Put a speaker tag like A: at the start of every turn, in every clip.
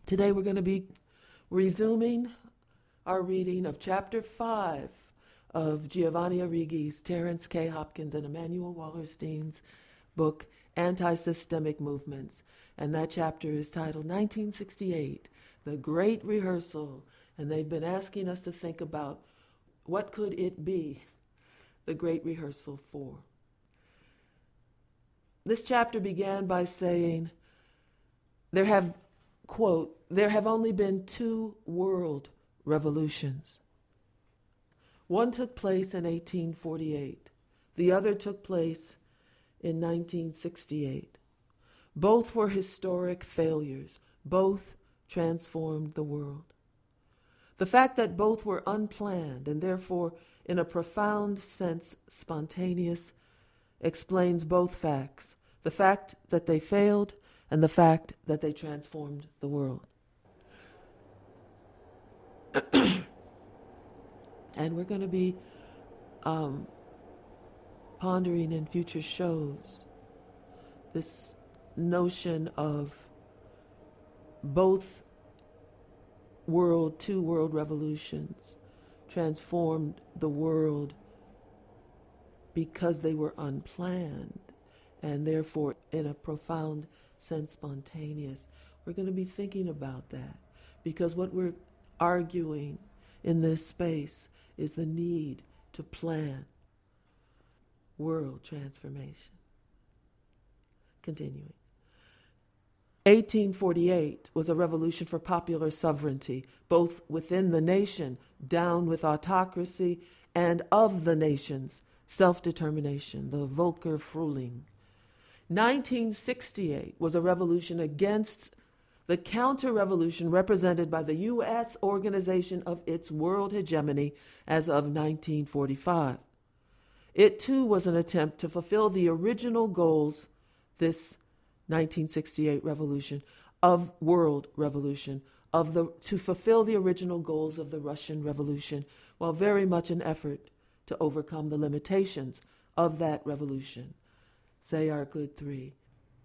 A: Today we're going to be resuming our reading of Chapter 5 of Giovanni Arrighi's, Terence K. Hopkins, and Emanuel Wallerstein's book, Anti-Systemic Movements. And that chapter is titled 1968, The Great Rehearsal. And they've been asking us to think about what could it be, the Great Rehearsal for. This chapter began by saying, there have only been two world revolutions. One took place in 1848. The other took place in 1968. Both were historic failures. Both transformed the world. The fact that both were unplanned and therefore, in a profound sense, spontaneous, explains both facts. The fact that they failed and the fact that they transformed the world. And we're going to be pondering in future shows this notion of two world revolutions transformed the world because they were unplanned and therefore in a profound sense spontaneous. We're going to be thinking about that because what we're arguing in this space is the need to plan world transformation. Continuing. 1848 was a revolution for popular sovereignty, both within the nation, down with autocracy, and of the nation's self-determination, the Volker Frühling. 1968 was a revolution against the counter-revolution represented by the U.S. organization of its world hegemony as of 1945. It, too, was an attempt to fulfill the original goals, this 1968 revolution, of world revolution, to fulfill the original goals of the Russian Revolution, while very much an effort to overcome the limitations of that revolution. Say our good three.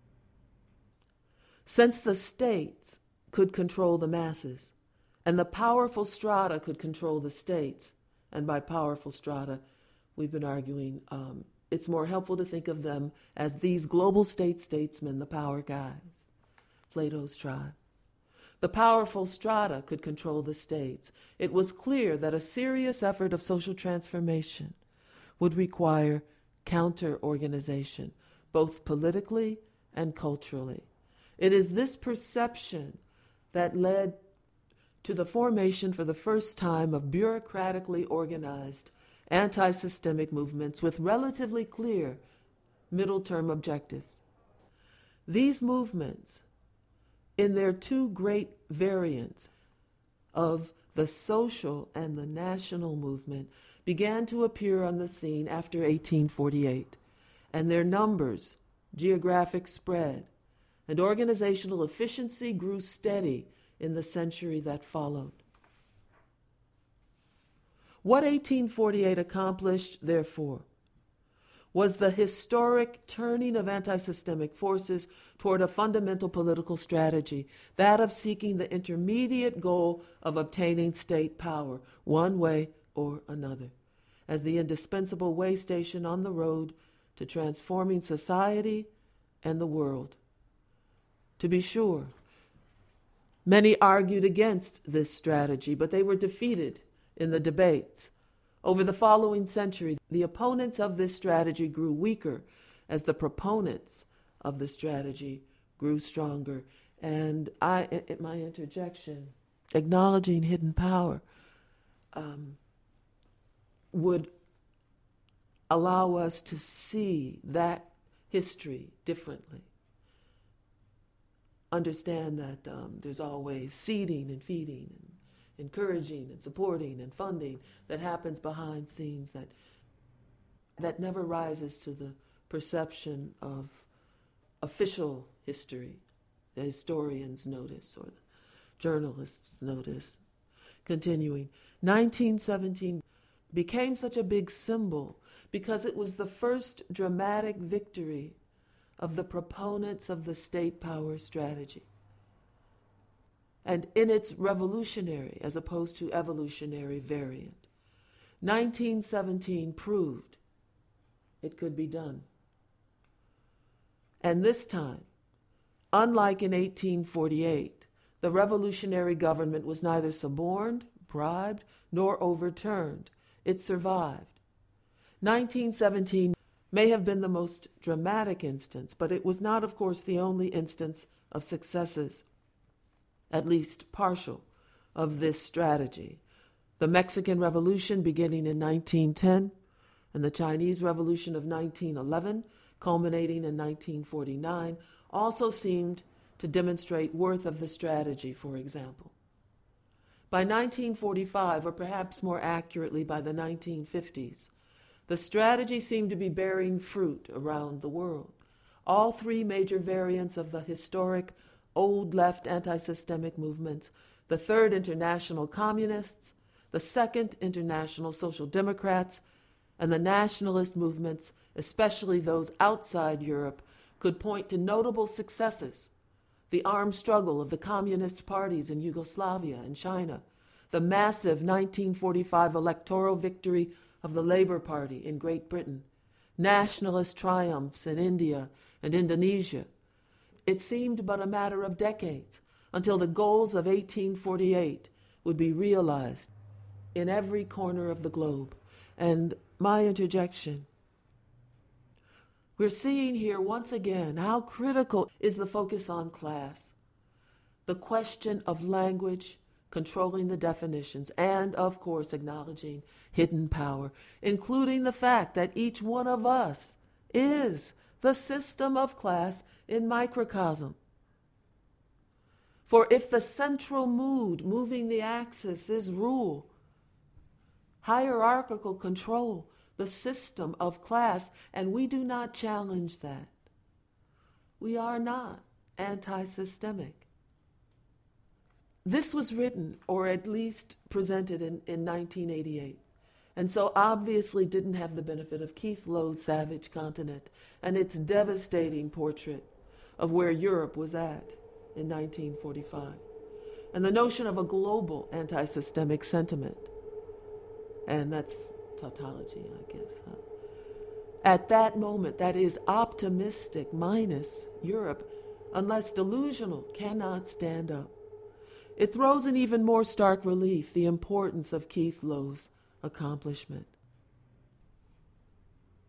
A: Since the states could control the masses, and the powerful strata could control the states, and by powerful strata, we've been arguing, it's more helpful to think of them as these global statesmen, the power guys, Plato's tribe. The powerful strata could control the states. It was clear that a serious effort of social transformation would require counter-organization, both politically and culturally. It is this perception that led to the formation for the first time of bureaucratically organized anti-systemic movements with relatively clear middle-term objectives. These movements, in their two great variants of the social and the national movement, began to appear on the scene after 1848, and their numbers, geographic spread, and organizational efficiency grew steady in the century that followed. What 1848 accomplished, therefore, was the historic turning of anti-systemic forces toward a fundamental political strategy, that of seeking the intermediate goal of obtaining state power, one way or another, as the indispensable way station on the road to transforming society and the world. To be sure, many argued against this strategy, but they were defeated in the debates. Over the following century, the opponents of this strategy grew weaker as the proponents of the strategy grew stronger. And in my interjection, acknowledging hidden power, would allow us to see that history differently. Understand that there's always seeding and feeding and encouraging and supporting and funding that happens behind scenes that never rises to the perception of official history, the historians notice or the journalists notice. Continuing, 1917 became such a big symbol because it was the first dramatic victory of the proponents of the state power strategy. and in its revolutionary as opposed to evolutionary variant. 1917 proved it could be done. And this time, unlike in 1848, the revolutionary government was neither suborned, bribed, nor overturned. It survived. 1917 may have been the most dramatic instance, but it was not, of course, the only instance of successes, at least partial, of this strategy. The Mexican Revolution beginning in 1910 and the Chinese Revolution of 1911, culminating in 1949, also seemed to demonstrate worth of the strategy, for example. By 1945, or perhaps more accurately by the 1950s, the strategy seemed to be bearing fruit around the world. All three major variants of the historic old left anti-systemic movements, the Third International Communists, the Second International Social Democrats, and the nationalist movements, especially those outside Europe, could point to notable successes. The armed struggle of the communist parties in Yugoslavia and China, the massive 1945 electoral victory of the Labour Party in Great Britain, nationalist triumphs in India and Indonesia. It seemed but a matter of decades until the goals of 1848 would be realized in every corner of the globe. And my interjection, we're seeing here once again how critical is the focus on class, the question of language, controlling the definitions, and, of course, acknowledging hidden power, including the fact that each one of us is the system of class in microcosm. For if the central mood moving the axis is rule, hierarchical control, the system of class, and we do not challenge that, we are not anti-systemic. This was written, or at least presented in 1988, and so obviously didn't have the benefit of Keith Lowe's Savage Continent and its devastating portrait of where Europe was at in 1945, and the notion of a global anti-systemic sentiment. And that's tautology, I guess. At that moment, that is optimistic minus Europe, unless delusional, cannot stand up. It throws in even more stark relief the importance of Keith Lowe's accomplishment.